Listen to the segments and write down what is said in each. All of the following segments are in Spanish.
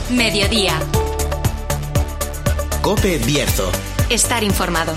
Mediodía. COPE Bierzo. Estar informado.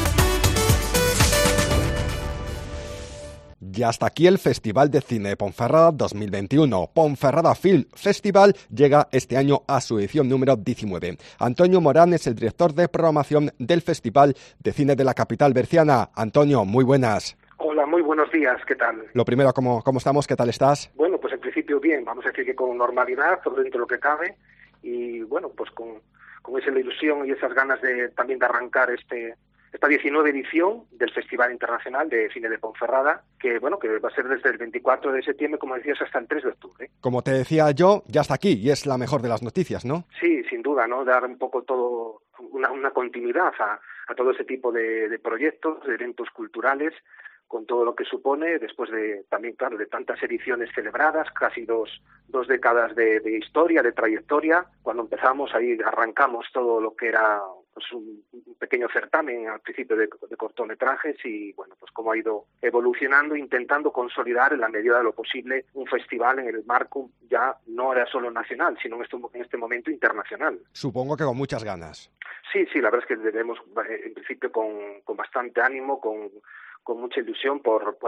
Y hasta aquí el Festival de Cine de Ponferrada 2021. Ponferrada Film Festival llega este año a su edición número 19. Antonio Morán es el director de programación del Festival de Cine de la capital berciana. Antonio, muy buenas. Hola, muy buenos días, ¿qué tal? Lo primero, ¿cómo estamos? ¿Qué tal estás? Bueno, pues en principio bien, vamos a decir que con normalidad, todo dentro de lo que cabe, y bueno, pues con esa ilusión y esas ganas también de arrancar esta 19 edición del Festival Internacional de Cine de Ponferrada, que bueno, que va a ser desde el 24 de septiembre, como decías, hasta el 3 de octubre. Como te decía yo, ya está aquí, y es la mejor de las noticias, ¿no? Sí, sin duda, ¿no? Dar un poco todo, una continuidad a todo ese tipo de proyectos, de eventos culturales, con todo lo que supone, después de también, claro, de tantas ediciones celebradas, casi dos décadas de historia, de trayectoria. Cuando empezamos, ahí arrancamos todo lo que era pues un pequeño certamen al principio de cortometrajes y, bueno, pues cómo ha ido evolucionando, intentando consolidar en la medida de lo posible un festival en el marco ya no era solo nacional, sino en este momento internacional. Supongo que con muchas ganas. Sí, la verdad es que debemos, en principio, con bastante ánimo, con mucha ilusión por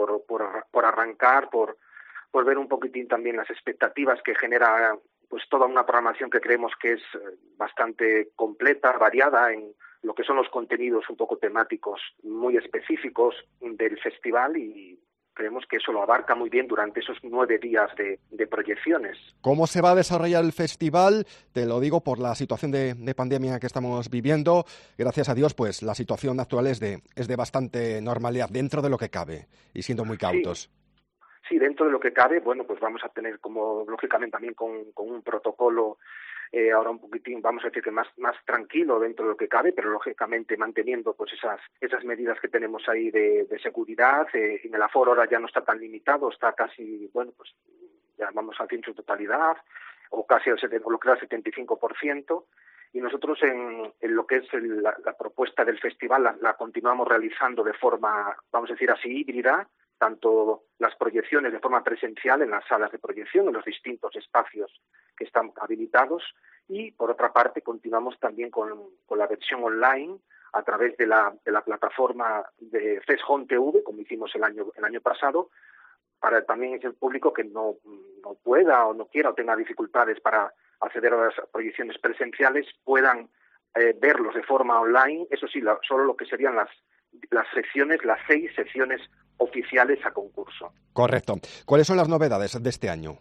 arrancar, por ver un poquitín también las expectativas que genera pues toda una programación que creemos que es bastante completa, variada en lo que son los contenidos un poco temáticos muy específicos del festival, y creemos que eso lo abarca muy bien durante esos 9 días de proyecciones. ¿Cómo se va a desarrollar el festival? Te lo digo por la situación de pandemia que estamos viviendo. Gracias a Dios, pues la situación actual es de bastante normalidad, dentro de lo que cabe, y siendo muy cautos. Sí, dentro de lo que cabe, bueno, pues vamos a tener como, lógicamente, también con un protocolo ahora un poquitín, vamos a decir que más tranquilo dentro de lo que cabe, pero lógicamente manteniendo pues esas medidas que tenemos ahí de seguridad. En el aforo ahora ya no está tan limitado, está casi, bueno, pues ya vamos a decir su totalidad, o casi al 75%, y nosotros en lo que es la propuesta del festival la continuamos realizando de forma, vamos a decir así, híbrida, tanto las proyecciones de forma presencial en las salas de proyección, en los distintos espacios que están habilitados, y por otra parte continuamos también con la versión online a través de la plataforma de FESHON TV, como hicimos el año pasado, para también ese público que no pueda o no quiera o tenga dificultades para acceder a las proyecciones presenciales puedan verlos de forma online. Eso sí, solo lo que serían las 6 secciones oficiales a concurso. Correcto. ¿Cuáles son las novedades de este año?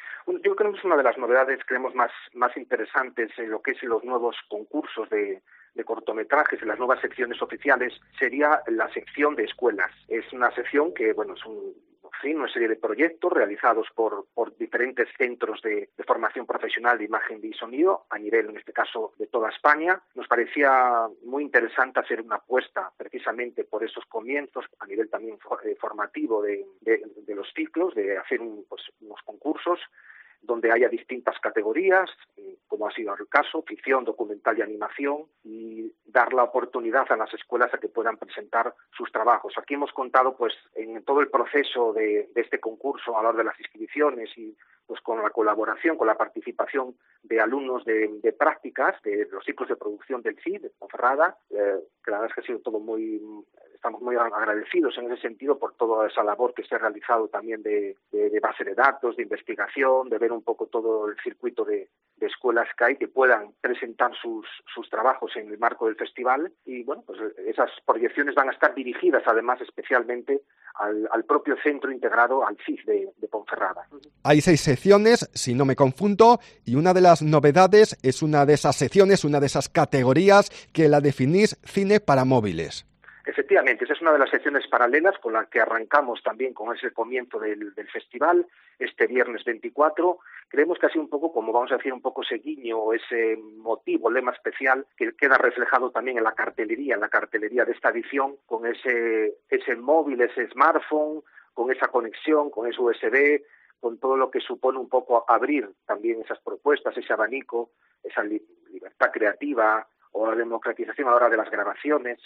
Yo creo que es una de las novedades, creemos, más interesantes en lo que es los nuevos concursos de cortometrajes, en las nuevas secciones oficiales, sería la sección de escuelas. Es una sección que, bueno, es una serie de proyectos realizados por diferentes centros de formación profesional de imagen y sonido a nivel, en este caso, de toda España. Nos parecía muy interesante hacer una apuesta precisamente por esos comienzos a nivel también formativo de los ciclos, de hacer unos concursos donde haya distintas categorías, como ha sido el caso, ficción, documental y animación, y dar la oportunidad a las escuelas a que puedan presentar sus trabajos. Aquí hemos contado pues en todo el proceso de este concurso, a la hora de las inscripciones, y pues con la colaboración, con la participación de alumnos de prácticas de los ciclos de producción del CID, de Ponferrada, que la verdad es que ha sido todo estamos muy agradecidos en ese sentido por toda esa labor que se ha realizado también de base de datos, de investigación, de ver un poco todo el circuito de escuelas que hay que puedan presentar sus trabajos en el marco del festival. Y bueno, pues esas proyecciones van a estar dirigidas además especialmente al propio centro integrado, al CIF de Ponferrada. Hay 6 secciones, si no me confundo, y una de las novedades es una de esas secciones, una de esas categorías que la definís cine para móviles. Efectivamente, esa es una de las secciones paralelas con la que arrancamos también con ese comienzo del festival, este viernes 24. Creemos que ha sido un poco, como vamos a decir, un poco ese guiño, ese motivo, lema especial que queda reflejado también en la cartelería de esta edición, con ese móvil, ese smartphone, con esa conexión, con ese USB, con todo lo que supone un poco abrir también esas propuestas, ese abanico, esa libertad creativa o la democratización a la hora de las grabaciones.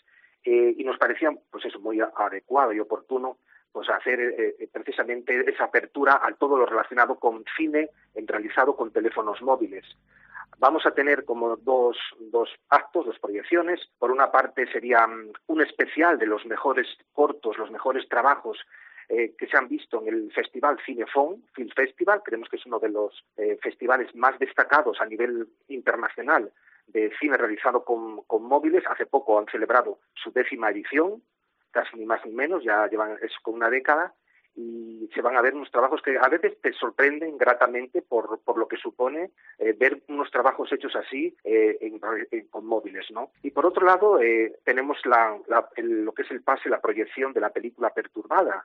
Y nos parecía pues eso muy adecuado y oportuno pues hacer precisamente esa apertura a todo lo relacionado con cine realizado con teléfonos móviles. Vamos a tener como dos actos, dos proyecciones. Por una parte sería un especial de los mejores cortos, los mejores trabajos que se han visto en el Festival Cinefon, Film Festival. Creemos que es uno de los festivales más destacados a nivel internacional de cine realizado con móviles. Hace poco han celebrado su 10ª edición, casi ni más ni menos, ya llevan eso con una década, y se van a ver unos trabajos que a veces te sorprenden gratamente por lo que supone ver unos trabajos hechos así con móviles, ¿no? Y por otro lado tenemos lo que es el pase, la proyección de la película Perturbada,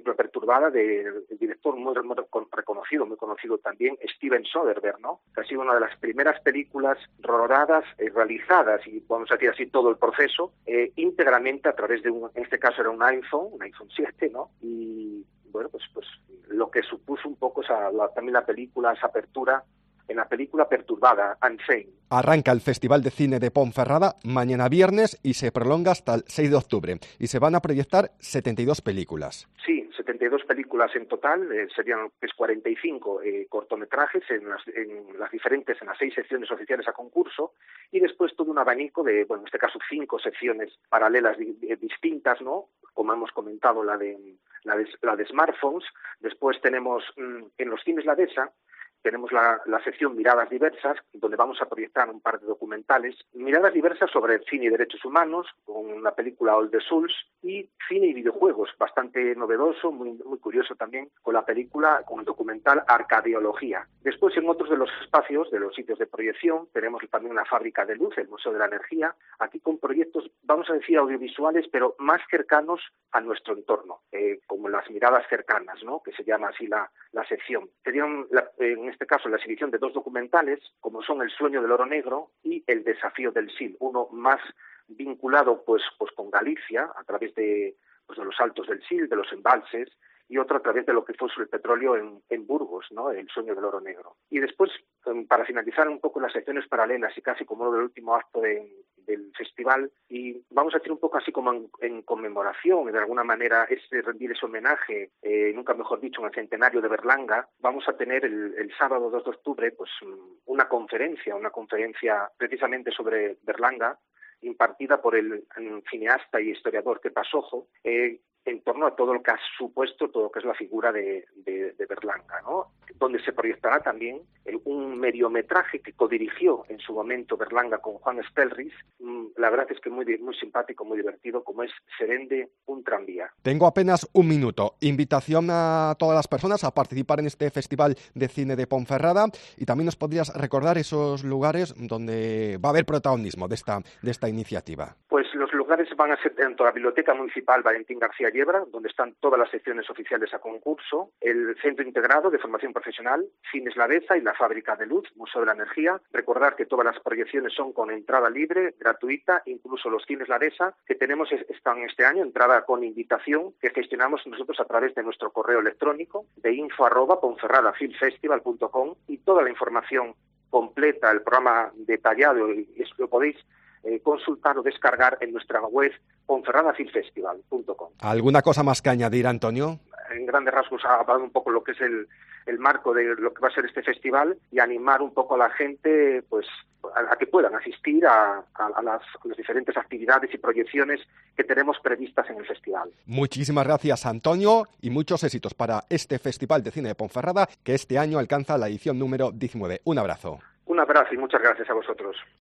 del director muy reconocido, muy conocido también, Steven Soderbergh, ¿no? Que ha sido una de las primeras películas rodadas, realizadas, y vamos a decir así todo el proceso, íntegramente a través de en este caso era un iPhone 7, ¿no? Y bueno, pues lo que supuso un poco también la película, esa apertura en la película Perturbada, Unsane. Arranca el Festival de Cine de Ponferrada mañana viernes y se prolonga hasta el 6 de octubre. Y se van a proyectar 72 películas. Sí, 72 películas en total, serían 45 cortometrajes en las 6 secciones oficiales a concurso, y después todo un abanico de, bueno, en este caso 5 secciones paralelas distintas, ¿no? Como hemos comentado, la de smartphones. Después tenemos en los cines La Dehesa, tenemos la sección Miradas Diversas, donde vamos a proyectar un par de documentales. Miradas diversas sobre cine y derechos humanos, con la película All the Souls, y cine y videojuegos, bastante novedoso, muy curioso también, con el documental Arcadeología. Después, en otros de los espacios, de los sitios de proyección, tenemos también la Fábrica de Luz, el Museo de la Energía, aquí con proyectos, vamos a decir, audiovisuales, pero más cercanos a nuestro entorno, como las miradas cercanas, ¿no? Que se llama así la sección. Serían, en este caso, la exhibición de 2 documentales, como son El sueño del oro negro y El desafío del Sil, uno más vinculado pues con Galicia, a través de los saltos del Sil, de los embalses, y otro a través de lo que fue el petróleo en Burgos, ¿no? El sueño del oro negro. Y después, para finalizar un poco las secciones paralelas y casi como del último acto del festival, y vamos a decir un poco así como en conmemoración, de alguna manera, rendir ese homenaje, nunca mejor dicho, en el centenario de Berlanga. Vamos a tener el sábado 2 de octubre pues una conferencia precisamente sobre Berlanga, impartida por el cineasta y historiador Kepa Sojo, en torno a todo lo que ha supuesto, todo lo que es la figura de Berlanga, ¿no? Donde se proyectará también un mediometraje que codirigió en su momento Berlanga con Juan Spelris. La verdad es que muy simpático, muy divertido, como es Se vende un tranvía. Tengo apenas un minuto. Invitación a todas las personas a participar en este Festival de Cine de Ponferrada, y también nos podrías recordar esos lugares donde va a haber protagonismo de esta iniciativa. Pues los lugares van a ser tanto la Biblioteca Municipal Valentín García Yebra, donde están todas las secciones oficiales a concurso, el Centro Integrado de Formación Profesional, Cines La Dehesa y la Fábrica de Luz, Museo de la Energía. Recordar que todas las proyecciones son con entrada libre, gratuita, incluso los Cines La Dehesa, que están este año, entrada con invitación, que gestionamos nosotros a través de nuestro correo electrónico de info@ponferradafilmfestival.com, y toda la información completa, el programa detallado, y lo podéis consultar o descargar en nuestra web ponferradafilmfestival.com. ¿Alguna cosa más que añadir, Antonio? En grandes rasgos ha hablado un poco lo que es el marco de lo que va a ser este festival, y animar un poco a la gente pues a que puedan asistir a las diferentes actividades y proyecciones que tenemos previstas en el festival. Muchísimas gracias, Antonio, y muchos éxitos para este Festival de Cine de Ponferrada, que este año alcanza la edición número 19. Un abrazo. Un abrazo y muchas gracias a vosotros.